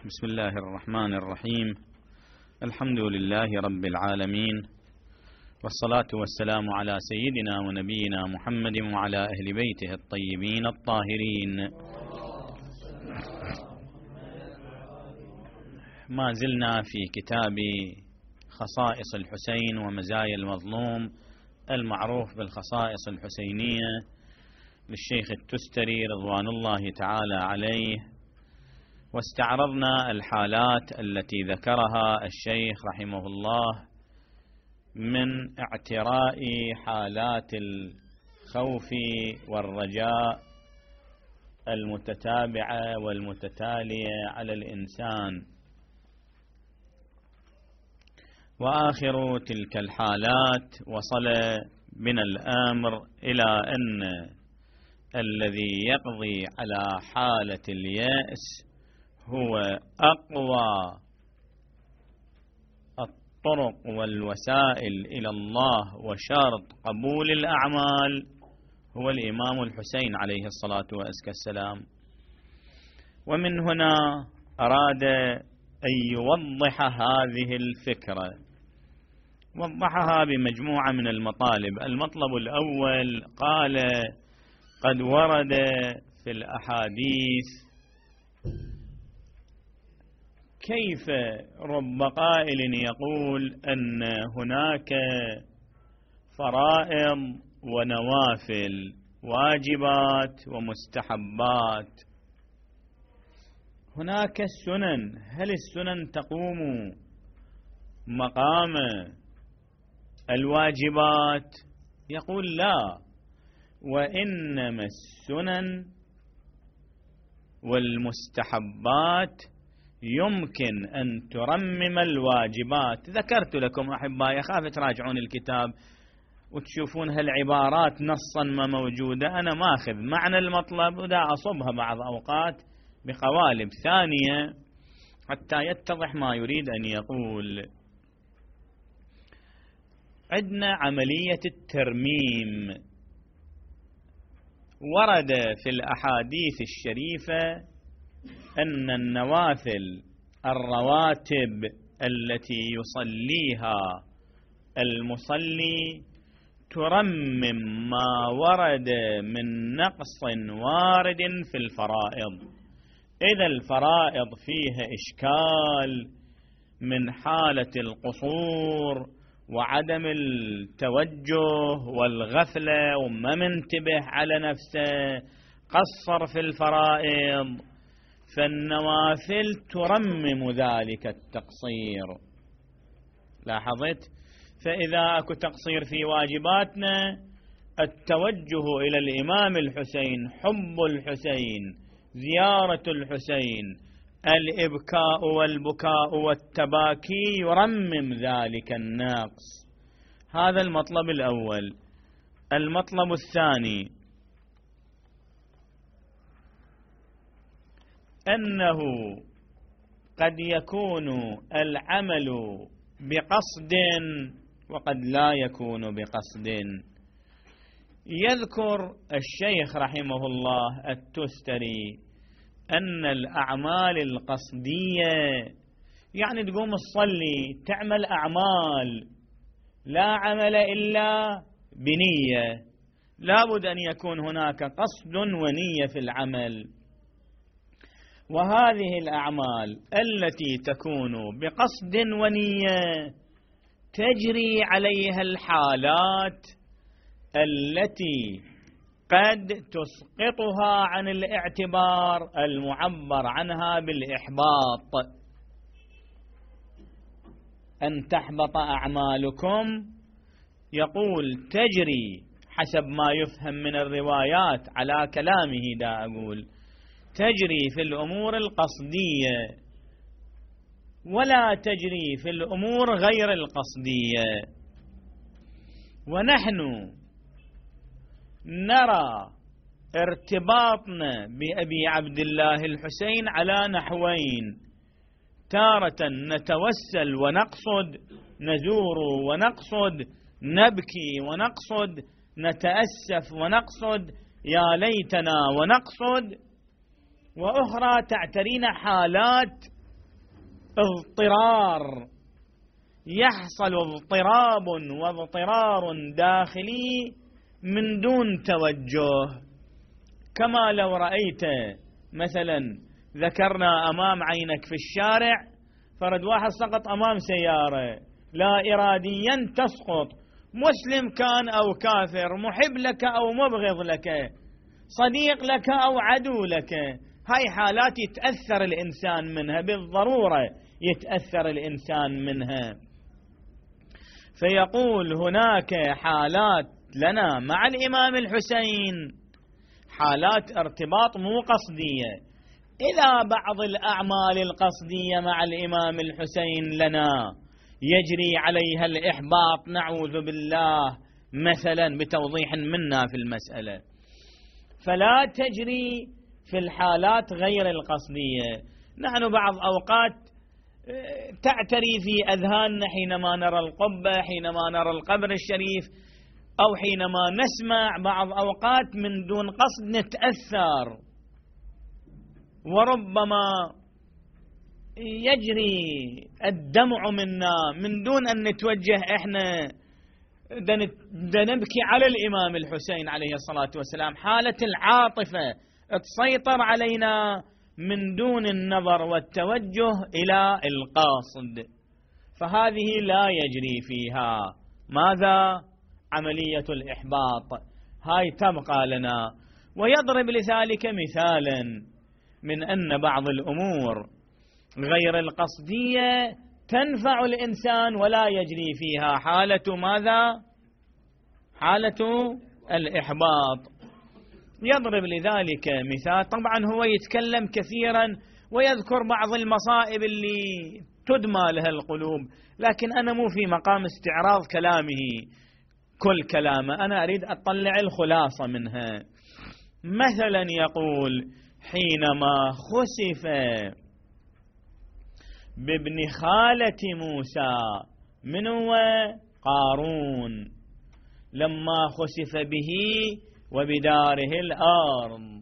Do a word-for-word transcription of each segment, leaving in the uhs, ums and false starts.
بسم الله الرحمن الرحيم. الحمد لله رب العالمين، والصلاة والسلام على سيدنا ونبينا محمد وعلى أهل بيته الطيبين الطاهرين. ما زلنا في كتاب خصائص الحسين ومزايا المظلوم المعروف بالخصائص الحسينية للشيخ التستري رضوان الله تعالى عليه، واستعرضنا الحالات التي ذكرها الشيخ رحمه الله من اعتراء حالات الخوف والرجاء المتتابعة والمتتالية على الإنسان. وآخر تلك الحالات وصل بنا الأمر إلى أن الذي يقضي على حالة اليأس هو أقوى الطرق والوسائل إلى الله وشرط قبول الأعمال هو الإمام الحسين عليه الصلاة وأزكى السلام. ومن هنا أراد أن يوضح هذه الفكرة، وضحها بمجموعة من المطالب. المطلب الأول قال: قد ورد في الأحاديث كيف رب قائل يقول أن هناك فرائض ونوافل، واجبات ومستحبات. هناك السنن، هل السنن تقوم مقام الواجبات؟ يقول لا، وإنما السنن والمستحبات يمكن أن ترمم الواجبات. ذكرت لكم أحبائي، أخاف تراجعون الكتاب وتشوفون هالعبارات نصا ما موجودة. أنا ماخذ معنى المطلب ودا أصبها بعض أوقات بقوالب ثانية حتى يتضح ما يريد أن يقول. عندنا عملية الترميم. ورد في الأحاديث الشريفة أن النوافل الرواتب التي يصليها المصلي ترمم ما ورد من نقص وارد في الفرائض. إذا الفرائض فيها إشكال من حالة القصور وعدم التوجه والغفلة وما منتبه على نفسه، قصر في الفرائض، فالنوافل ترمم ذلك التقصير. لاحظت؟ فإذا أكو تقصير في واجباتنا، التوجه إلى الإمام الحسين، حب الحسين، زيارة الحسين، الإبكاء والبكاء والتباكي يرمم ذلك النقص. هذا المطلب الأول. المطلب الثاني أنه قد يكون العمل بقصد وقد لا يكون بقصد. يذكر الشيخ رحمه الله التستري أن الأعمال القصدية، يعني تقوم تصلي تعمل أعمال، لا عمل إلا بنية، لابد أن يكون هناك قصد ونية في العمل. وهذه الأعمال التي تكون بقصد ونية تجري عليها الحالات التي قد تسقطها عن الاعتبار المعبر عنها بالإحباط. أن تحبط أعمالكم، يقول تجري حسب ما يفهم من الروايات على كلامه، دا أقول تجري في الأمور القصدية ولا تجري في الأمور غير القصدية. ونحن نرى ارتباطنا بأبي عبد الله الحسين على نحوين: تارة نتوسل ونقصد، نزور ونقصد، نبكي ونقصد، نتأسف ونقصد، يا ليتنا ونقصد، وأخرى تعترينا حالات اضطرار، يحصل اضطراب واضطرار داخلي من دون توجه. كما لو رأيت مثلا ذكرنا أمام عينك في الشارع فرد واحد سقط أمام سيارة، لا إراديا تسقط، مسلم كان أو كافر، محب لك أو مبغض لك، صديق لك أو عدو لك، هاي حالات يتأثر الإنسان منها بالضرورة، يتأثر الإنسان منها. فيقول هناك حالات لنا مع الإمام الحسين حالات ارتباط مو قصدية، إلى بعض الأعمال القصدية مع الإمام الحسين لنا يجري عليها الإحباط نعوذ بالله مثلا، بتوضيح منا في المسألة، فلا تجري في الحالات غير القصدية. نحن بعض أوقات تعتري في أذهاننا حينما نرى القبة، حينما نرى القبر الشريف، أو حينما نسمع بعض أوقات من دون قصد نتأثر، وربما يجري الدمع منا من دون أن نتوجه إحنا نبكي على الإمام الحسين عليه الصلاة والسلام، حالة العاطفة تسيطر علينا من دون النظر والتوجه إلى القاصد، فهذه لا يجري فيها ماذا؟ عملية الإحباط، هاي تبقى لنا. ويضرب لذلك مثالا من أن بعض الأمور غير القصدية تنفع الإنسان ولا يجري فيها حالة ماذا؟ حالة الإحباط. يضرب لذلك مثال، طبعا هو يتكلم كثيرا ويذكر بعض المصائب اللي تدمى لها القلوب، لكن أنا مو في مقام استعراض كلامه كل كلامه، أنا أريد أطلع الخلاصة منها. مثلا يقول حينما خسف بابن خالة موسى من هو؟ قارون، لما خسف به وبداره الأرض،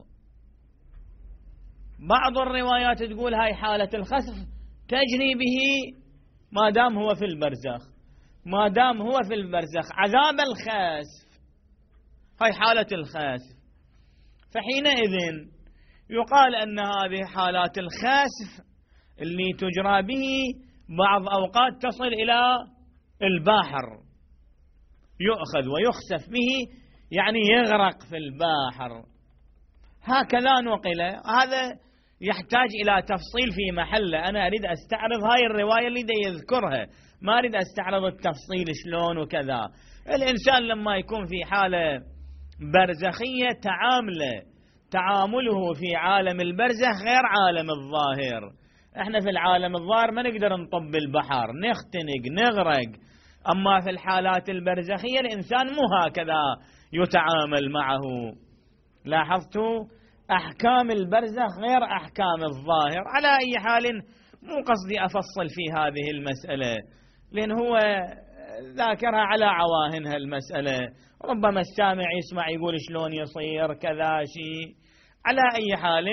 بعض الروايات تقول هاي حالة الخسف تجري به ما دام هو في البرزخ، ما دام هو في البرزخ عذاب الخسف، هاي حالة الخسف. فحينئذ يقال أن هذه حالات الخسف اللي تجرى به بعض أوقات تصل إلى البحر، يؤخذ ويخسف به يعني يغرق في البحر، هكذا نقل. هذا يحتاج إلى تفصيل في محله، أنا أريد أستعرض هاي الرواية اللي دي يذكرها، ما أريد أستعرض التفصيل شلون وكذا. الإنسان لما يكون في حالة برزخية تعامله تعامله في عالم البرزخ غير عالم الظاهر. احنا في العالم الظاهر ما نقدر نطب البحر، نختنق نغرق، أما في الحالات البرزخية الإنسان مو هكذا يتعامل معه. لاحظتوا أحكام البرزخ غير أحكام الظاهر. على أي حال مو قصدي أفصل في هذه المسألة، لأن هو ذاكرها على عواهنها المسألة، ربما السامع يسمع يقول شلون يصير كذا شيء. على أي حال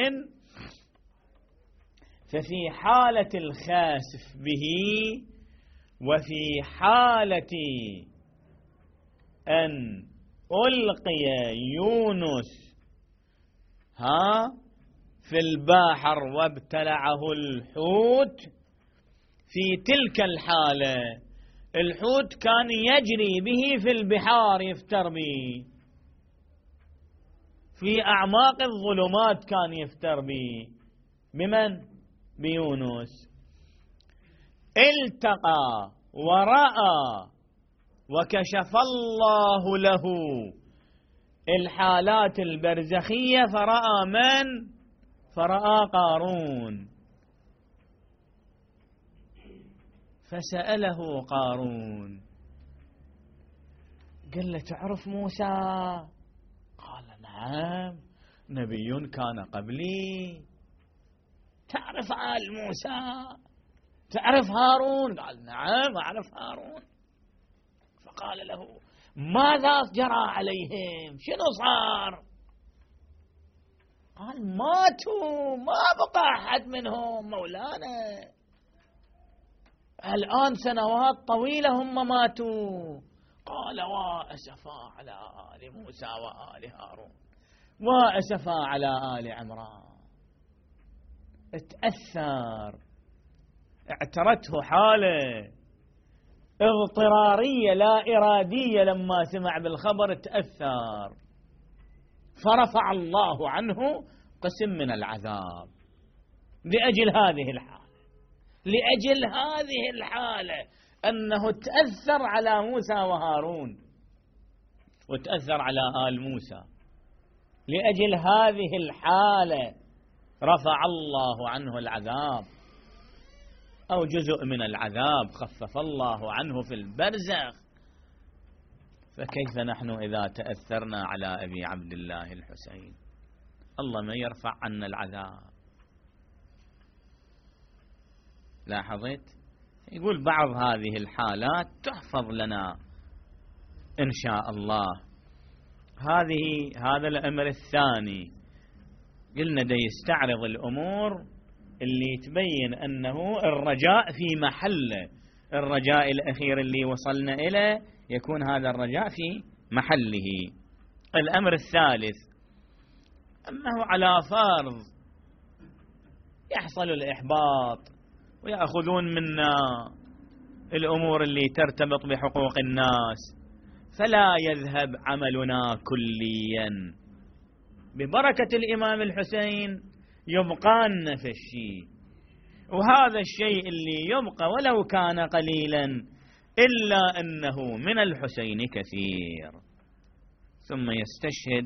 ففي حالة الخاسف به وفي حالة أن ألقي يونس ها في البحر وابتلعه الحوت، في تلك الحالة الحوت كان يجري به في البحار يفتر به، في أعماق الظلمات كان يفتر به. بمن؟ بيونس. التقى ورأى وكشف الله له الحالات البرزخية، فرأى من؟ فرأى قارون. فسأله قارون قال له تعرف موسى؟ قال نعم نبي كان قبلي. تعرف آل موسى؟ تعرف هارون؟ قال نعم أعرف هارون. فقال له ماذا جرى عليهم؟ شنو صار؟ قال ماتوا، ما بقى أحد منهم مولانا. الآن سنوات طويلة هم ماتوا. قال وأسفا على آل موسى وآل هارون وأسفا على آل عمران. اتأثر، اعترته حالة اضطرارية لا إرادية، لما سمع بالخبر تأثر، فرفع الله عنه قسم من العذاب لأجل هذه الحالة، لأجل هذه الحالة أنه تأثر على موسى وهارون وتأثر على آل موسى. لأجل هذه الحالة رفع الله عنه العذاب، أو جزء من العذاب خفف الله عنه في البرزخ. فكيف نحن إذا تأثرنا على أبي عبد الله الحسين؟ الله ما يرفع عنا العذاب. لاحظت؟ يقول بعض هذه الحالات تحفظ لنا إن شاء الله. هذه هذا الأمر الثاني، قلنا دا يستعرض الأمور اللي تبين أنه الرجاء في محله. الرجاء الأخير اللي وصلنا إليه يكون هذا الرجاء في محله. الأمر الثالث أنه على فرض يحصل الإحباط ويأخذون منا الأمور اللي ترتبط بحقوق الناس، فلا يذهب عملنا كليا. ببركة الإمام الحسين يبقى لنا في الشيء، وهذا الشيء اللي يبقى ولو كان قليلا إلا أنه من الحسين كثير. ثم يستشهد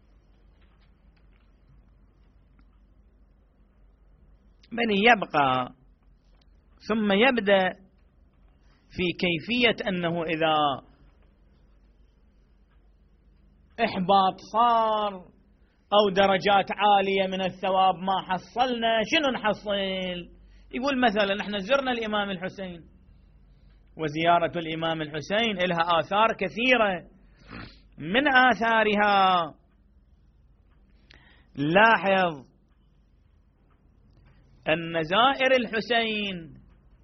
بل يبقى، ثم يبدأ في كيفية أنه إذا إحباط صار أو درجات عالية من الثواب ما حصلنا شنو نحصل. يقول مثلا نحن زرنا الإمام الحسين، وزيارة الإمام الحسين لها آثار كثيرة. من آثارها لاحظ أن زائر الحسين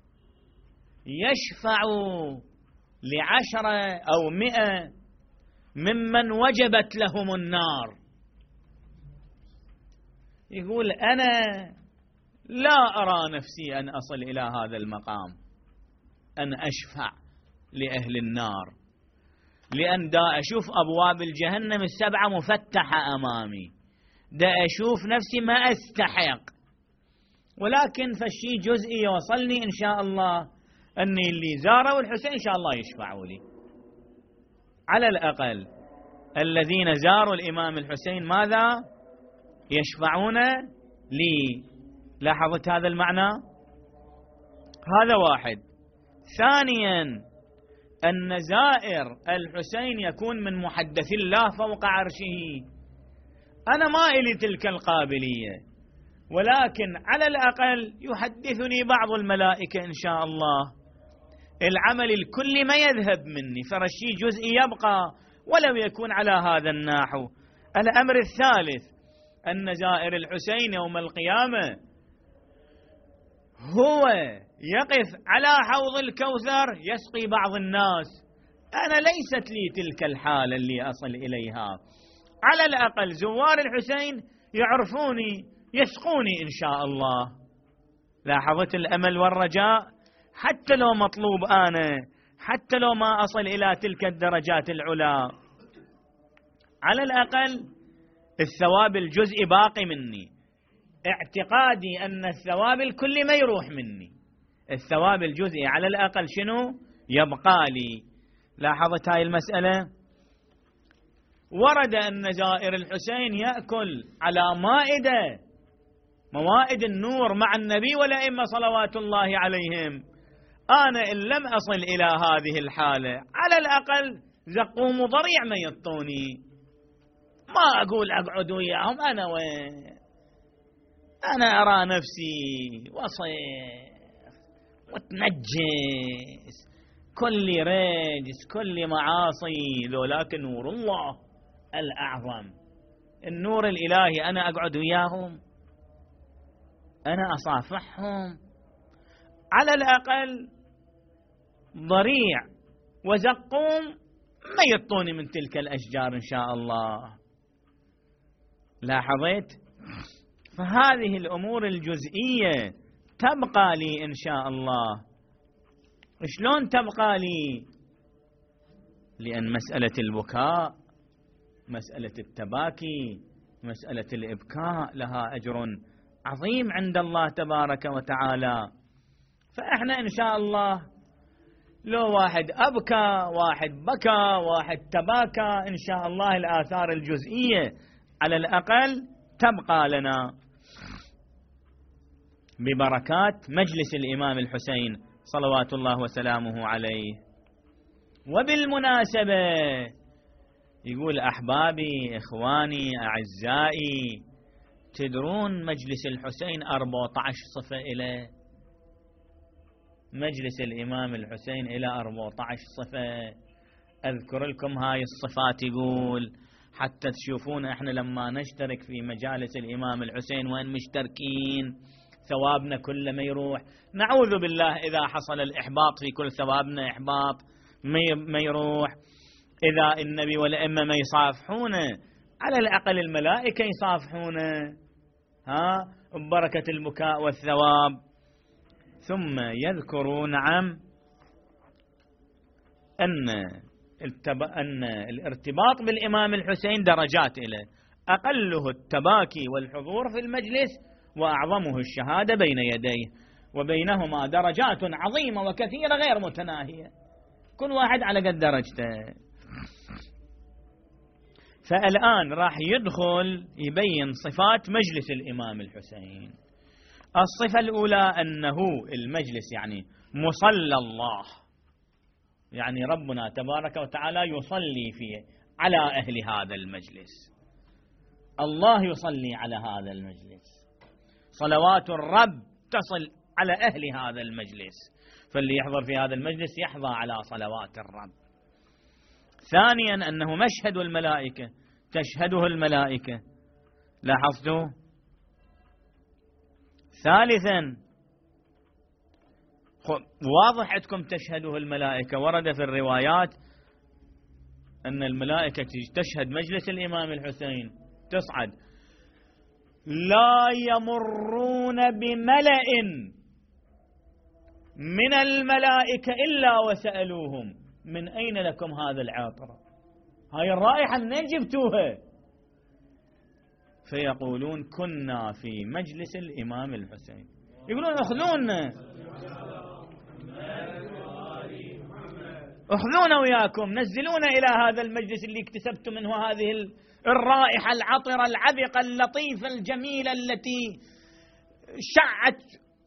يشفع لعشرة أو مئة ممن وجبت لهم النار. يقول أنا لا أرى نفسي أن أصل إلى هذا المقام أن أشفع لأهل النار، لأن دا أشوف أبواب الجهنم السبعة مفتحة أمامي، دا أشوف نفسي ما أستحق. ولكن فالشي جزئي يوصلني إن شاء الله أني اللي زاروا الحسين إن شاء الله يشفعوا لي. على الأقل الذين زاروا الإمام الحسين ماذا؟ يشفعون لي. لاحظت هذا المعنى؟ هذا واحد. ثانيا أن زائر الحسين يكون من محدثي الله فوق عرشه. أنا ما إلي تلك القابلية، ولكن على الأقل يحدثني بعض الملائكة إن شاء الله. العمل الكلي ما يذهب مني، فرشي جزئي يبقى ولو يكون على هذا النحو. الأمر الثالث أن زائر الحسين يوم القيامة هو يقف على حوض الكوثر يسقي بعض الناس. أنا ليست لي تلك الحالة اللي أصل إليها. على الأقل زوار الحسين يعرفوني يسقوني إن شاء الله. لاحظت الأمل والرجاء؟ حتى لو مطلوب أنا، حتى لو ما أصل إلى تلك الدرجات العلا، على الأقل الثواب الجزئي باقي مني. اعتقادي أن الثواب الكلي ما يروح مني، الثواب الجزئي على الأقل شنو؟ يبقى لي. لاحظت هاي المسألة؟ ورد أن زائر الحسين يأكل على مائدة، موائد النور مع النبي والأئمة صلوات الله عليهم. أنا إن لم أصل إلى هذه الحالة على الأقل زقوم ضريع ما يطوني، ما أقول أقعد وياهم. أنا وين؟ أنا أرى نفسي وصيخ وتنجس، كل رجس كل معاصي، لكن نور الله الأعظم، النور الإلهي، أنا أقعد وياهم، أنا أصافحهم. على الأقل ضريع وزقوم ما يعطوني من تلك الأشجار إن شاء الله. لاحظت؟ فهذه الأمور الجزئية تبقى لي إن شاء الله. شلون تبقى لي؟ لأن مسألة البكاء، مسألة التباكي، مسألة الإبكاء لها أجر عظيم عند الله تبارك وتعالى. فإحنا إن شاء الله لو واحد أبكى، واحد بكى، واحد تباكى، إن شاء الله الآثار الجزئية على الأقل تبقى لنا ببركات مجلس الإمام الحسين صلوات الله وسلامه عليه. وبالمناسبة يقول أحبابي إخواني أعزائي، تدرون مجلس الحسين أربعة عشر صفة إليه؟ مجلس الإمام الحسين إلى أربعة عشر صفة. أذكر لكم هاي الصفات يقول حتى تشوفون إحنا لما نشترك في مجالس الإمام الحسين وين مشتركين، ثوابنا كله ما يروح. نعوذ بالله إذا حصل الإحباط في كل ثوابنا إحباط ما يروح. إذا النبي والأئمة ما يصافحونه، على الأقل الملائكة يصافحونه، ها، ببركة البكاء والثواب. ثم يذكر نعم أن أن الارتباط بالإمام الحسين درجات إليه، أقله التباكي والحضور في المجلس، وأعظمه الشهادة بين يديه، وبينهما درجات عظيمة وكثيرة غير متناهية، كل واحد على قد درجته. فالآن راح يدخل يبين صفات مجلس الإمام الحسين. الصفة الأولى أنه المجلس يعني مصلى الله، يعني ربنا تبارك وتعالى يصلي فيه على أهل هذا المجلس، الله يصلي على هذا المجلس، صلوات الرب تصل على أهل هذا المجلس، فاللي يحضر في هذا المجلس يحظى على صلوات الرب. ثانيا أنه مشهد الملائكة، تشهده الملائكة، لاحظتوا؟ ثالثا واضح عندكم تشهده الملائكة، ورد في الروايات أن الملائكة تشهد مجلس الإمام الحسين، تصعد لا يمرون بملأ من الملائكة إلا وسألوهم من أين لكم هذا العطر، هاي الرائحة منين جبتوها؟ فيقولون كنا في مجلس الإمام الحسين، يقولون اخذونا اخذونا وياكم، نزلونا إلى هذا المجلس اللي اكتسبت منه هذه الرائحة العطرة العذقة اللطيفة الجميلة التي شعت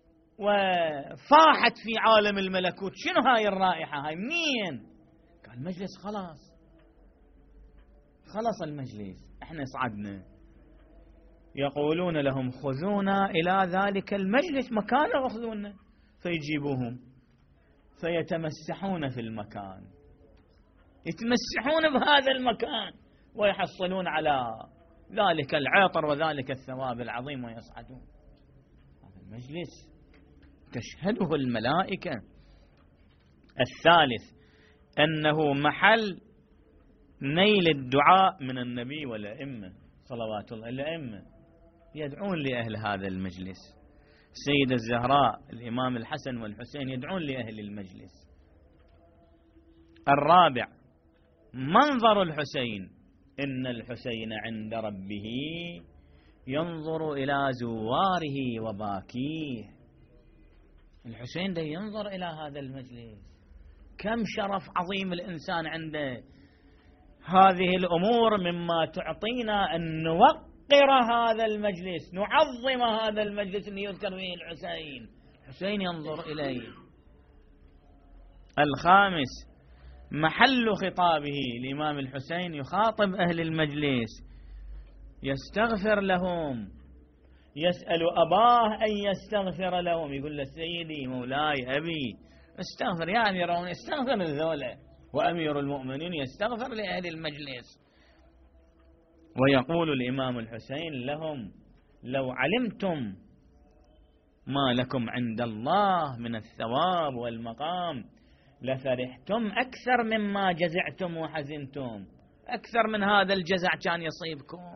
وفاحت في عالم الملكوت. شنو هاي الرائحة؟ هاي منين؟ قال المجلس خلاص خلص المجلس، احنا صعدنا. يقولون لهم خذونا إلى ذلك المجلس مكانه، اخذونا. فيجيبوهم فيتمسحون في المكان، يتمسحون بهذا المكان ويحصلون على ذلك العطر وذلك الثواب العظيم ويصعدون. هذا المجلس تشهده الملائكة. الثالث أنه محل نيل الدعاء من النبي والأئمة صلوات الله. الأئمة يدعون لأهل هذا المجلس، السيدة الزهراء، الإمام الحسن والحسين يدعون لأهل المجلس. الرابع منظر الحسين، إن الحسين عند ربه ينظر إلى زواره وباكيه. الحسين ده ينظر إلى هذا المجلس، كم شرف عظيم الإنسان عنده. هذه الأمور مما تعطينا أن نوقر هذا المجلس، نعظم هذا المجلس اللي يذكر فيه الحسين. الحسين ينظر إليه. الخامس محل خطابه، الإمام الحسين يخاطب أهل المجلس، يستغفر لهم، يسأل أباه أن يستغفر لهم، يقول له سيدي مولاي أبي استغفر يا أمير المؤمنين، استغفر الذولة، وأمير المؤمنين يستغفر لأهل المجلس. ويقول الإمام الحسين لهم لو علمتم ما لكم عند الله من الثواب والمقام لفرحتم أكثر مما جزعتم وحزنتم، أكثر من هذا الجزع كان يصيبكم.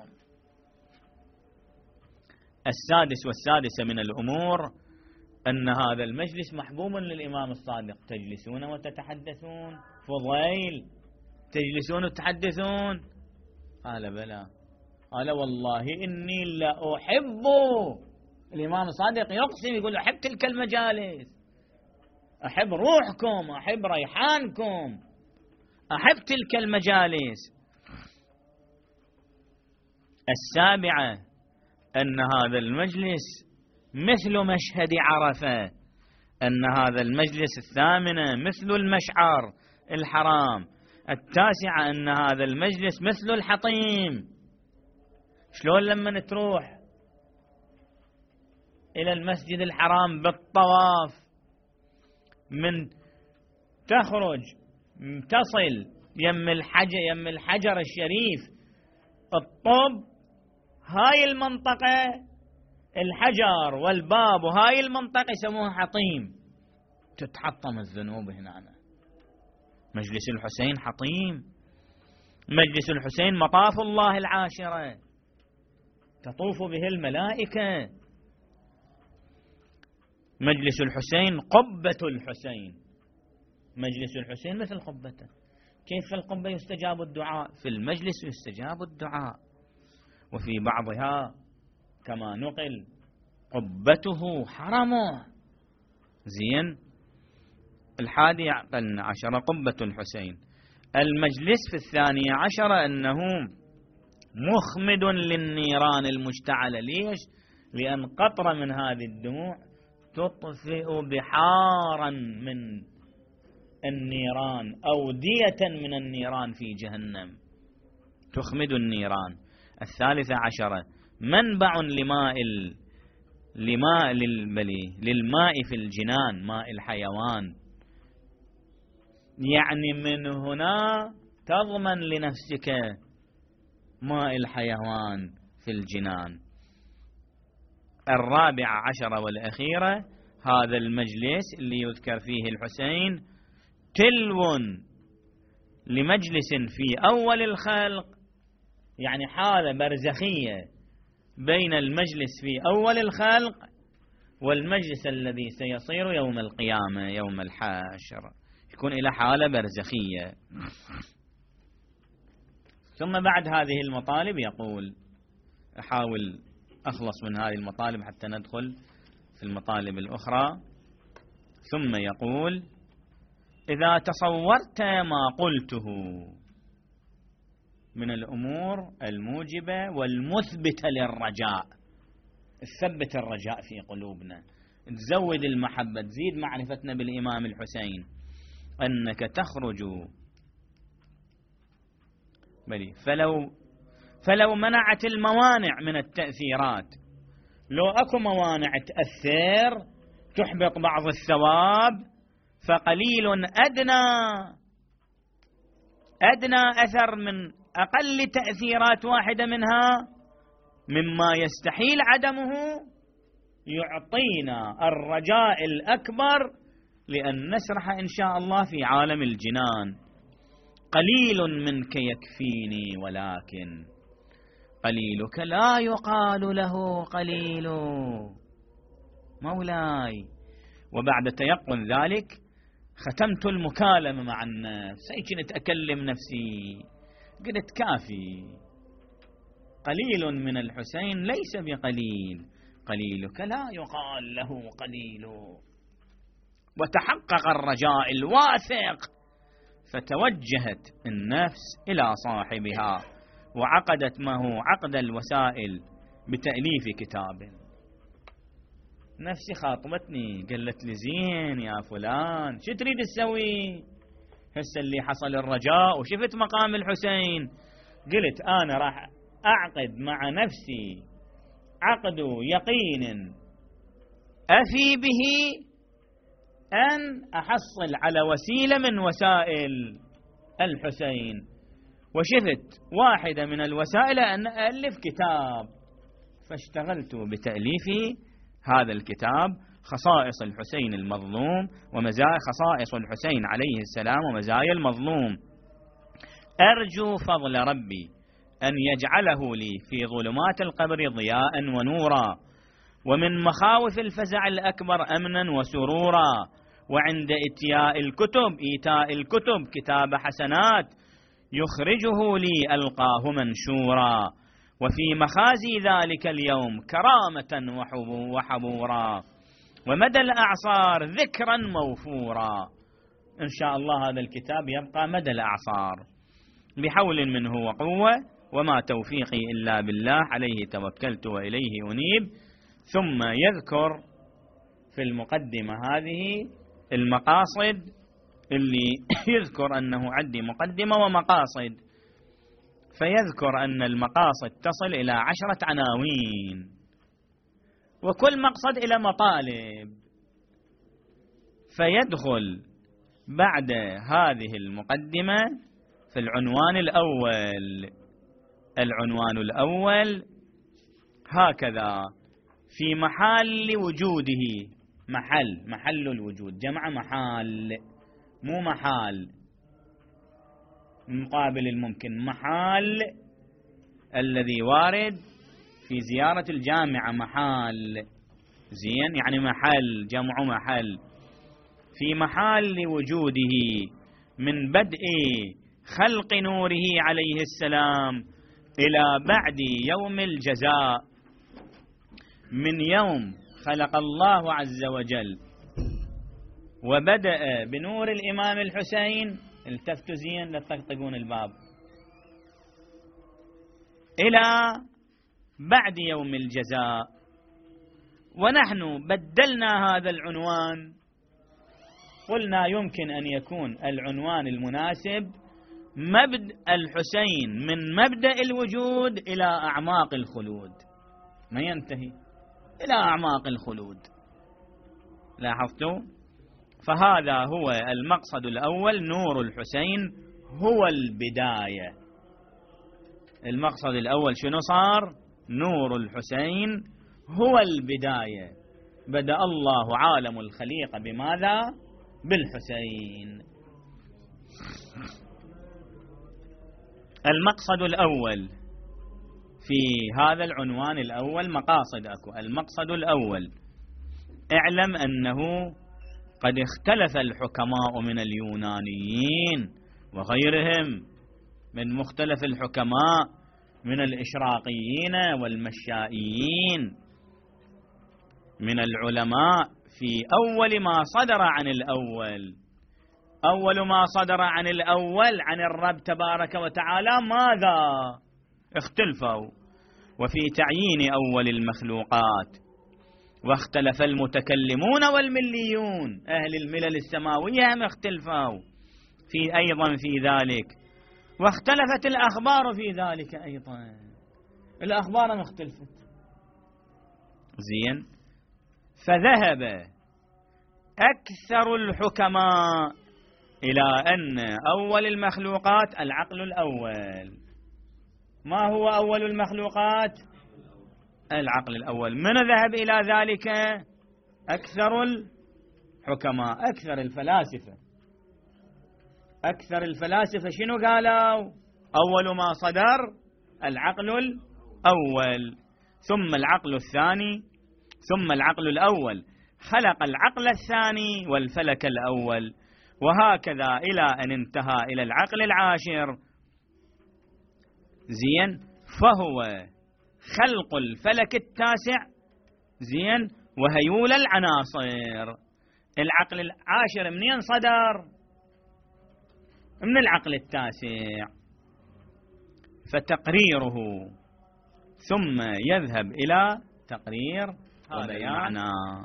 السادس والسادسة من الأمور أن هذا المجلس محبوب للإمام الصادق. تجلسون وتتحدثون، فضيل تجلسون وتتحدثون؟ قال بلى. قال والله إني لأحب، الإمام الصادق يقسم يقول أحب تلك المجالس، أحب روحكم، أحب ريحانكم، أحب تلك المجالس. السابعة أن هذا المجلس مثل مشهد عرفة، أن هذا المجلس. الثامنة مثل المشعر الحرام. التاسعة أن هذا المجلس مثل الحطيم. شلون لما تروح إلى المسجد الحرام بالطواف، من تخرج تصل يم الحجر يم الحجر الشريف الطب، هاي المنطقة الحجر والباب وهاي المنطقة يسموها حطيم، تتحطم الذنوب هنا. مجلس الحسين حطيم، مجلس الحسين مطاف الله العاشرة تطوف به الملائكة. مجلس الحسين قبة الحسين، مجلس الحسين مثل قبته. كيف في القبة يستجاب الدعاء؟ في المجلس يستجاب الدعاء. وفي بعضها كما نقل قبته حرمه. زين. الحادي عشر قبة الحسين. المجلس في الثاني عشر أنه مخمد للنيران المشتعلة. ليش؟ لأن قطرة من هذه الدموع تطفئ بحارا من النيران، أودية من النيران في جهنم، تخمد النيران. الثالثة عشرة منبع لماء ال... لماء للبلي للماء في الجنان، ماء الحيوان. يعني من هنا تضمن لنفسك ماء الحيوان في الجنان. الرابعة عشرة والأخيرة هذا المجلس اللي يذكر فيه الحسين تلو لمجلس في أول الخلق، يعني حالة برزخية بين المجلس في أول الخلق والمجلس الذي سيصير يوم القيامة يوم الحاشر، يكون إلى حالة برزخية. ثم بعد هذه المطالب يقول، أحاول أخلص من هذه المطالب حتى ندخل في المطالب الأخرى. ثم يقول إذا تصورت ما قلته من الأمور الموجبة والمثبتة للرجاء، تثبت الرجاء في قلوبنا، تزود المحبة، تزيد معرفتنا بالإمام الحسين، أنك تخرج بلي فلو فلو منعت الموانع من التأثيرات، لو أكو موانع تأثر تحبط بعض الثواب، فقليل أدنى أدنى أثر من أقل تأثيرات واحدة منها مما يستحيل عدمه يعطينا الرجاء الأكبر لأن نسرح إن شاء الله في عالم الجنان. قليل منك يكفيني ولكن قليلك لا يقال له قليل مولاي. وبعد تيقن ذلك ختمت المكالمة مع النفس، هيك كنت أكلم نفسي قلت كافي، قليل من الحسين ليس بقليل، قليلك لا يقال له قليل. وتحقق الرجاء الواثق، فتوجهت النفس إلى صاحبها وعقدت معه عقد الوسائل بتأليف كتاب. نفسي خاطبتني قالت لي زين يا فلان شو تريد تسوي هسه اللي حصل الرجاء وشفت مقام الحسين؟ قلت أنا راح أعقد مع نفسي عقد يقين أفي به أن أحصل على وسيلة من وسائل الحسين. وشفت واحدة من الوسائل أن ألف كتاب، فاشتغلت بتأليف هذا الكتاب خصائص الحسين المظلوم ومزايا خصائص الحسين عليه السلام ومزايا المظلوم. أرجو فضل ربي أن يجعله لي في ظلمات القبر ضياء ونورا، ومن مخاوف الفزع الأكبر أمنا وسرورا، وعند إتياء الكتب إيتاء الكتب كتاب حسنات يخرجه لي ألقاه منشورا، وفي مخازي ذلك اليوم كرامة وحبورا، ومدى الأعصار ذكرا موفورا. إن شاء الله هذا الكتاب يبقى مدى الأعصار بحول منه وقوة، وما توفيقي إلا بالله، عليه توكلت وإليه أنيب. ثم يذكر في المقدمة هذه المقاصد اللي يذكر أنه عندي مقدمة ومقاصد، فيذكر أن المقاصد تصل إلى عشرة عناوين، وكل مقصد إلى مطالب. فيدخل بعد هذه المقدمة في العنوان الأول. العنوان الأول هكذا: في محل وجوده. محل، محل الوجود، جمع محال، مو محال مقابل الممكن، محال الذي وارد في زيارة الجامعة محال، زين، يعني محل، جمع محل. في محل وجوده من بدء خلق نوره عليه السلام إلى بعد يوم الجزاء، من يوم خلق الله عز وجل وبدأ بنور الإمام الحسين، التفتوا زين لا تطقطقون الباب، إلى بعد يوم الجزاء. ونحن بدلنا هذا العنوان، قلنا يمكن أن يكون العنوان المناسب مبدأ الحسين من مبدأ الوجود إلى أعماق الخلود، ما ينتهي إلى أعماق الخلود. لاحظتوا؟ فهذا هو المقصد الأول، نور الحسين هو البداية. المقصد الأول شنو صار؟ نور الحسين هو البداية. بدأ الله عالم الخليقة بماذا؟ بالحسين. المقصد الأول في هذا العنوان الأول، مقاصد أكو. المقصد الأول: اعلم أنه قد اختلف الحكماء من اليونانيين وغيرهم من مختلف الحكماء من الإشراقيين والمشائيين من العلماء في أول ما صدر عن الأول. أول ما صدر عن الأول عن الرب تبارك وتعالى ماذا؟ اختلفوا. وفي تعيين أول المخلوقات، واختلف المتكلمون والمليون، أهل الملل السماوية هم اختلفوا في أيضا في ذلك، واختلفت الأخبار في ذلك أيضا، الأخبار مختلفة. زين. فذهب أكثر الحكماء إلى أن أول المخلوقات العقل الأول. ما هو أول المخلوقات؟ العقل الأول. من ذهب إلى ذلك؟ أكثر الحكماء، أكثر الفلاسفة. أكثر الفلاسفة شنو قالوا؟ أول ما صدر العقل الأول، ثم العقل الثاني، ثم العقل الأول خلق العقل الثاني والفلك الأول، وهكذا إلى أن انتهى إلى العقل العاشر. زين. فهو خلق الفلك التاسع، زين، وهيول العناصر. العقل العاشر منين صدر؟ من العقل التاسع. فتقريره ثم يذهب إلى تقرير وبيان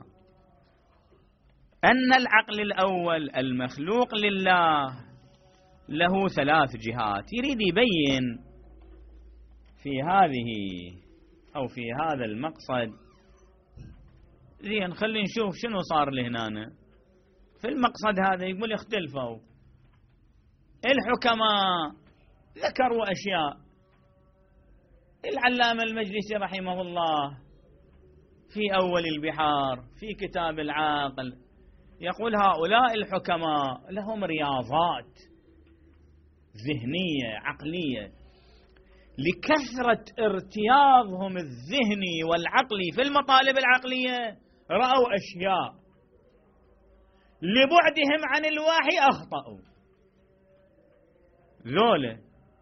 أن العقل الأول المخلوق لله له ثلاث جهات. يريد يبين في هذه أو في هذا المقصد. زين، خلينا نشوف شنو صار لهنا في المقصد هذا. يقول اختلفوا الحكماء، ذكروا أشياء. العلامة المجلسي رحمه الله في أول البحار في كتاب العاقل يقول هؤلاء الحكماء لهم رياضات ذهنية عقلية، لكثرة ارتياضهم الذهني والعقلي في المطالب العقلية رأوا أشياء، لبعدهم عن الوحي أخطأوا. ذولا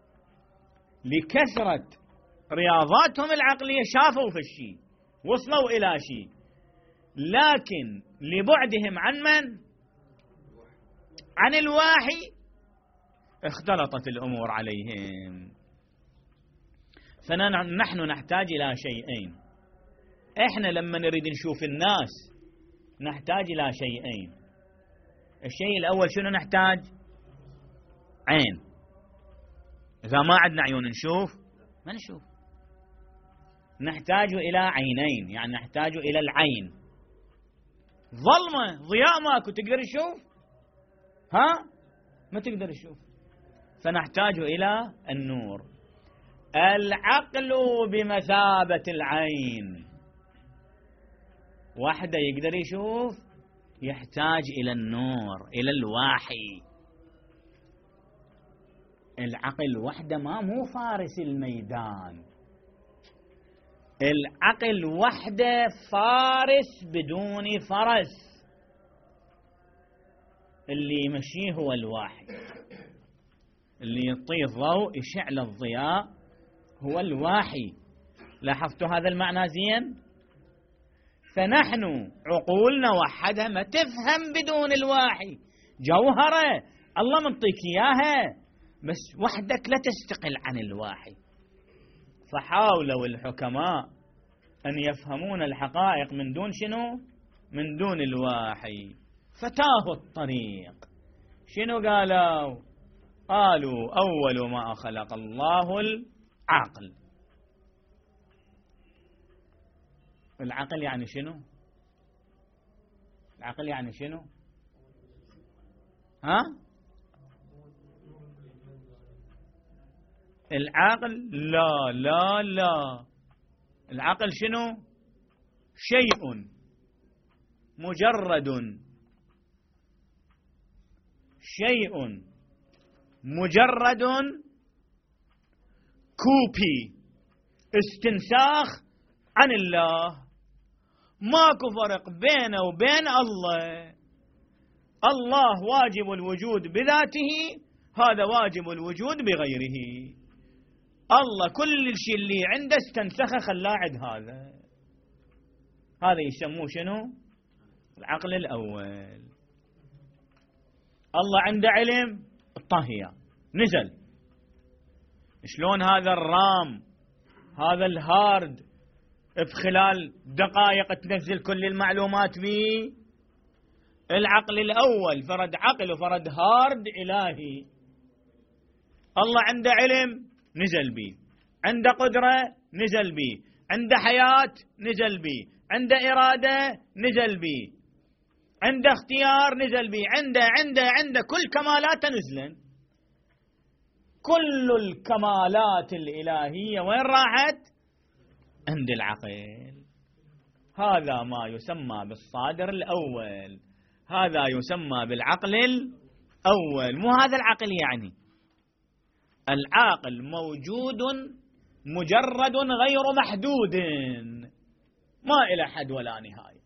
لكثرة رياضاتهم العقلية شافوا في الشيء، وصلوا إلى شيء، لكن لبعدهم عن من؟ عن الوحي اختلطت الأمور عليهم. فنحن نحتاج إلى شيئين. إحنا لما نريد نشوف الناس نحتاج إلى شيئين. الشيء الأول شنو نحتاج؟ عين. إذا ما عندنا عيون نشوف ما نشوف. نحتاج إلى عينين، يعني نحتاج إلى العين. ظلمة ضياء ماكو تقدر تشوف؟ ها؟ ما تقدر تشوف. فنحتاج إلى النور. العقل بمثابة العين. واحدة يقدر يشوف يحتاج إلى النور، إلى الوحي. العقل وحده ما مو فارس الميدان. العقل وحده فارس بدون فرس. اللي يمشيه هو الوحي، اللي يعطيه الضوء يشعل الضياء هو الوحي. لاحظتوا هذا المعنى زين؟ فنحن عقولنا وحدها ما تفهم بدون الوحي. جوهرة الله منطيك إياها، بس وحدك لا تستقل عن الوحي. فحاولوا الحكماء أن يفهمون الحقائق من دون شنو؟ من دون الوحي، فتاهوا الطريق. شنو قالوا؟ قالوا أول ما خلق الله العقل. العقل يعني شنو؟ العقل يعني شنو؟ ها؟ العقل لا لا لا. العقل شنو؟ شيء مجرد، شيء مجرد كوبي استنساخ عن الله. ماكو فرق بينه وبين الله. الله واجب الوجود بذاته، هذا واجب الوجود بغيره. الله كل الشيء اللي عنده استنسخه خلاه عند هذا. هذا يسموه شنو؟ العقل الأول. الله عنده علم الطهية نزل. شلون هذا الرام هذا الهارد بخلال دقائق تنزل كل المعلومات به؟ العقل الأول فرد عقل وفرد هارد إلهي. الله عنده علم نزل بي، عنده قدرة نزل بي، عنده حياة نزل بي، عنده إرادة نزل بي، عنده اختيار نزل بي، عنده عنده عنده كل كمالاته نزلن. كل الكمالات الإلهية وين راحت؟ عند العقل. هذا ما يسمى بالصادر الأول، هذا يسمى بالعقل الأول. مو هذا العقل يعني. العاقل موجود مجرد غير محدود، ما إلى حد ولا نهاية.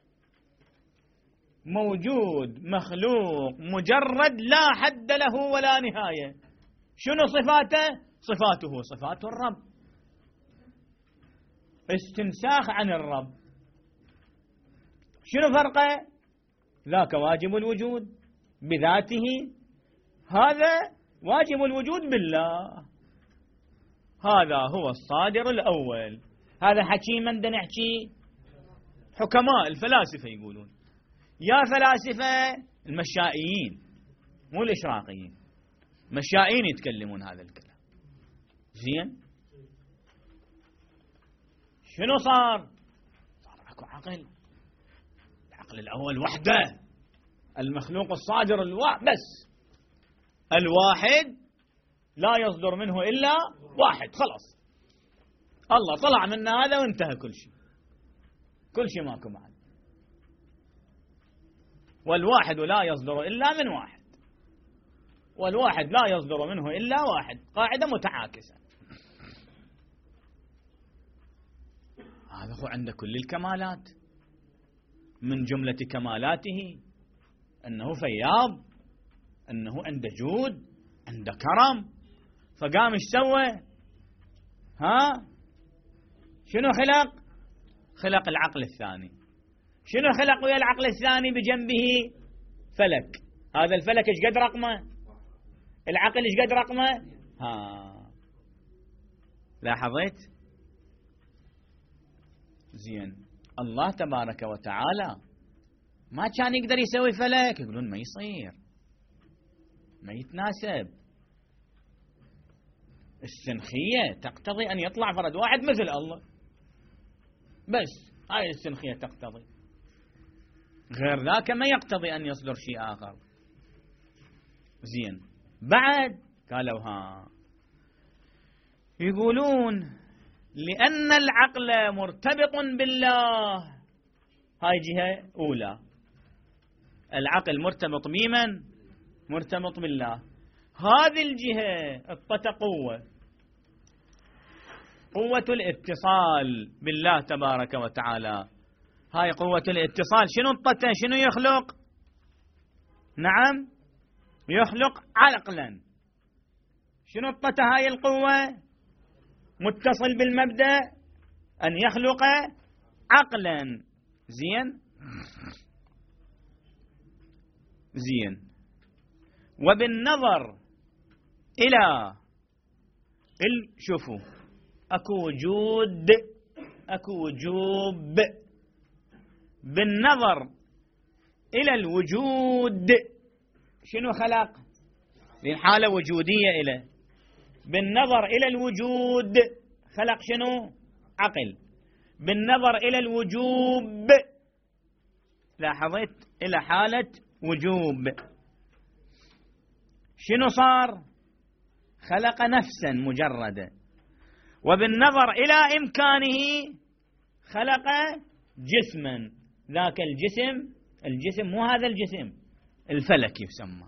موجود مخلوق مجرد لا حد له ولا نهاية. شنو صفاته؟ صفاته صفات الرب، استنساخ عن الرب. شنو فرقه؟ ذاك واجب الوجود بذاته، هذا واجب الوجود بالله. هذا هو الصادر الأول. هذا حكي من دا نحكي؟ حكماء الفلاسفة يقولون. يا فلاسفة المشائيين مو الإشراقيين، مشائيين يتكلمون هذا الكلام. زين شنو صار؟ صار اكو عقل. العقل الأول وحده، المخلوق الصادر الواحد بس. الواحد لا يصدر منه إلا واحد، خلاص الله طلع من هذا وانتهى كل شيء. كل شيء ماكو بعد. والواحد لا يصدر إلا من واحد، والواحد لا يصدر منه إلا واحد، قاعدة متعاكسة. هذا هو عنده كل الكمالات، من جملة كمالاته أنه فياض، أنه عنده جود، عنده كرم. فقام ايش سوى؟ ها شنو خلق؟ خلق العقل الثاني. شنو خلق ويا العقل الثاني بجنبه؟ فلك. هذا الفلك ايش قد رقمه؟ العقل ايش قد رقمه؟ ها لاحظت؟ زين. الله تبارك وتعالى ما كان يقدر يسوي فلك، يقولون ما يصير، ما يتناسب. السنخية تقتضي أن يطلع فرد واحد مثل الله، بس هاي السنخية تقتضي، غير ذاك ما يقتضي أن يصدر شيء آخر. زين. بعد قالوا ها يقولون لأن العقل مرتبط بالله، هاي جهة أولى، العقل مرتبط بمن؟ مرتبط بالله. هذه الجهة الطة قوة، قوة الاتصال بالله تبارك وتعالى. هاي قوة الاتصال شنو الطة؟ شنو يخلق؟ نعم يخلق عقلا. شنو الطة هاي القوة؟ متصل بالمبدأ أن يخلق عقلا. زين زين. وبالنظر إلى شوفوا أكو وجود أكو وجوب، بالنظر إلى الوجود شنو خلق؟ لأن حالة وجودية إلى، بالنظر إلى الوجود خلق شنو؟ عقل. بالنظر إلى الوجوب لاحظت إلى حالة وجوب شنو صار؟ خلق نفسا مجردة. وبالنظر إلى إمكانه خلق جسما، ذاك الجسم، الجسم مو هذا الجسم، الفلك يسمى.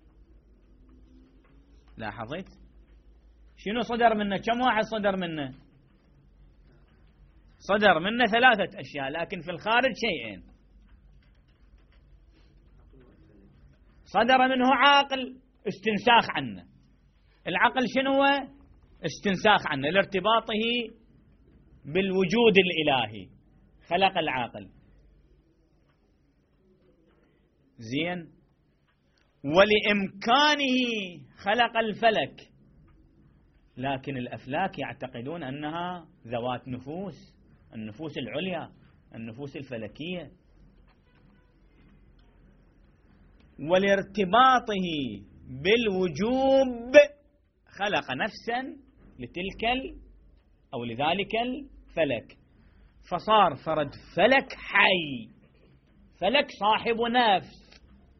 لاحظت؟ شنو صدر منه؟ كم واحد صدر منه؟ صدر منه ثلاثة أشياء، لكن في الخارج شيئين. صدر منه عاقل استنساخ عنه. العقل شنو هو؟ استنساخ عنه لارتباطه بالوجود الإلهي، خلق العاقل. زين. ولإمكانه خلق الفلك، لكن الأفلاك يعتقدون أنها ذوات نفوس، النفوس العليا، النفوس الفلكية. ولارتباطه بالوجوب خلق نفسا لتلك أو لذلك الفلك، فصار فرد فلك حي، فلك صاحب نفس.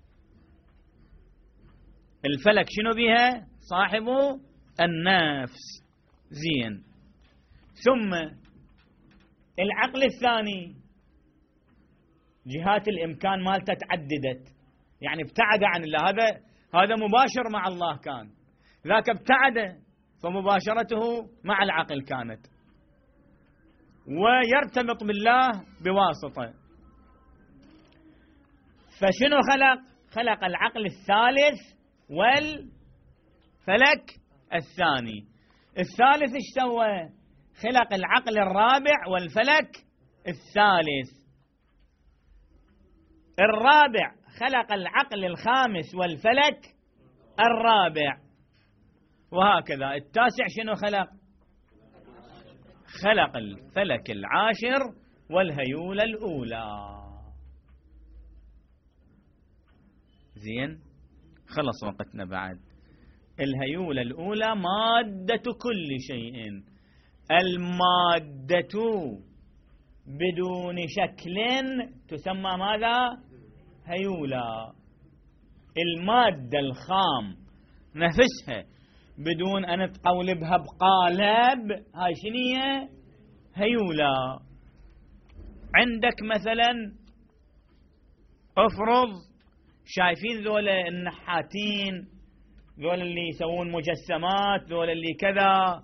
الفلك شنو بها؟ صاحب النفس. زين. ثم العقل الثاني جهات الإمكان مالته تعددت، يعني ابتعد عن الله. هذا هذا مباشر مع الله كان، ذاك ابتعد، فمباشرته مع العقل كانت، ويرتبط بالله بواسطة. فشنو خلق؟ خلق العقل الثالث والفلك الثاني. الثالث ايش سوى؟ خلق العقل الرابع والفلك الثالث. الرابع خلق العقل الخامس والفلك الرابع، وهكذا. التاسع شنو خلق؟ خلق الفلك العاشر والهيولة الأولى. زين. خلص وقتنا بعد. الهيولة الأولى مادة كل شيء، المادة بدون شكل تسمى ماذا؟ هيولة. المادة الخام نفسها بدون أن تقولبها بقالب، هاي شنية؟ هيولة. عندك مثلا افرض شايفين ذولا النحاتين، ذولا اللي يسوون مجسمات، ذولا اللي كذا،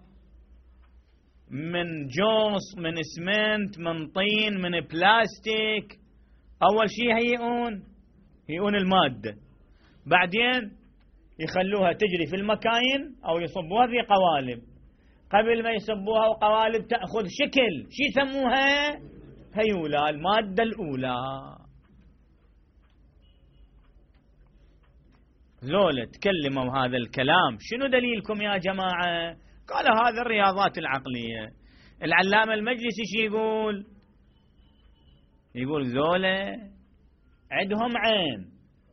من جوص، من اسمنت، من طين، من بلاستيك. اول شيء هيئون هيئون المادة، بعدين يخلوها تجري في المكاين او يصبوها في قوالب. قبل ما يصبوها وقوالب تأخذ شكل، شي يسموها هيولة، المادة الأولى. ذولا تكلموا هذا الكلام، شنو دليلكم يا جماعة؟ قال هذا الرياضات العقلية. العلامة المجلسي شي يقول؟ يقول ذولا عندهم عين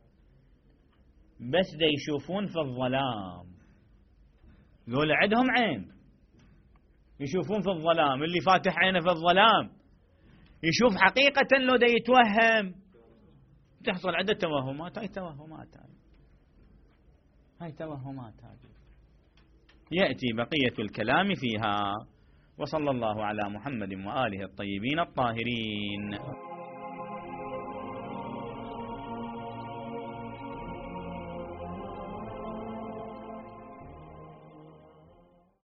بس دا يشوفون في الظلام. ذولا عندهم عين يشوفون في الظلام، اللي فاتح عينه في الظلام يشوف حقيقة لو دا يتوهم. تحصل عدة توهمات، هاي توهمات هاي هاي توهمات هذه يأتي بقية الكلام فيها. وصلى الله على محمد وآله الطيبين الطاهرين.